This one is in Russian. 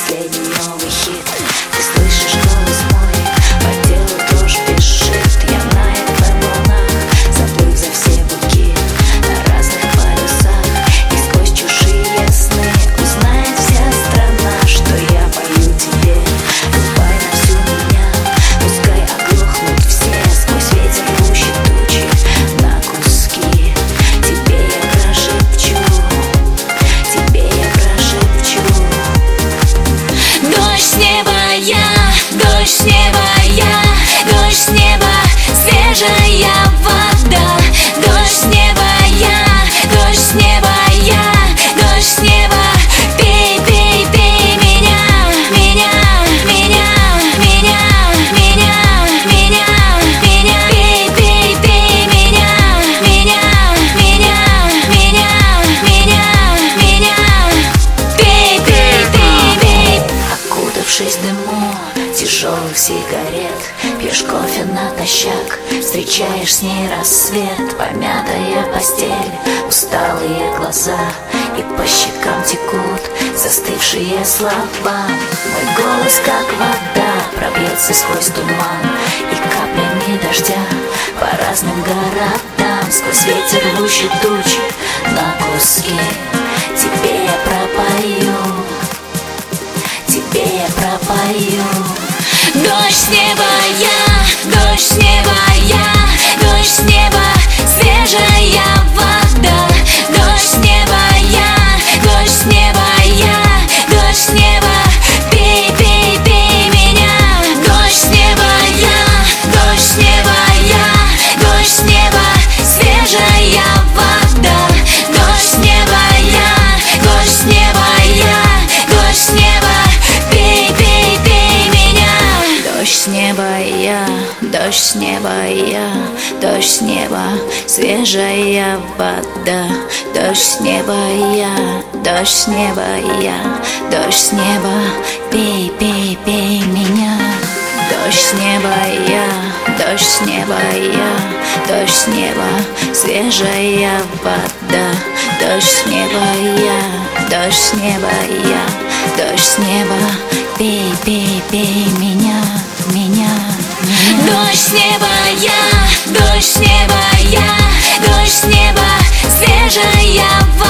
последний новый хит. Ты слышишь голос мой, по телу дрожь бежит. Я на FM волнах, заплыв за все буки, на разных полюсах, и сквозь чужие сны узнает вся страна, что я пою тебе. Рубай на всю меня, пускай оглохнут все, сквозь ветер рвущий тучи на куски. Тебе я прошепчу, тебе я прошепчу. Дождь с неба я, дождь с неба я, дождь с неба, свежая вода. Дождь с неба я, дождь с неба я, дождь с неба. Пей, пей, пей меня, меня, меня, меня, меня, меня, меня. Пей, пей, пей меня, меня, меня, меня, меня, меня. Пей, пей, пей, пей. Окутавшись дыму тяжелых сигарет, пьешь кофе натощак, встречаешь с ней рассвет. Помятая постель, усталые глаза, и по щекам текут застывшие слова. Мой голос, как вода, пробьется сквозь туман и каплями дождя по разным городам, сквозь ветер рвущий тучи на куски. Тебе я пропою, тебе я пропою. Дождь с неба я, дождь с неба я, дождь с неба, свежая вода. Дождь с неба я, дождь с неба я, дождь с неба. Пей, пей, пей меня. Дождь с неба я, дождь с неба я, дождь с неба, свежая вода. Дождь с неба я, дождь с неба я, дождь с неба. Пей, пей, пей меня. Дождь с неба я, дождь с неба я, дождь с неба, свежая вода. Дождь с неба я, дождь с неба я, дождь с неба. Пей, пей, пей меня. Дождь с неба я, дождь с неба я, дождь с неба, свежая вода. Дождь с неба я, дождь с неба я, дождь с неба. Пей, пей, пей меня, меня, меня. Дождь с неба я, дождь с неба я, дождь с неба, свежая вода.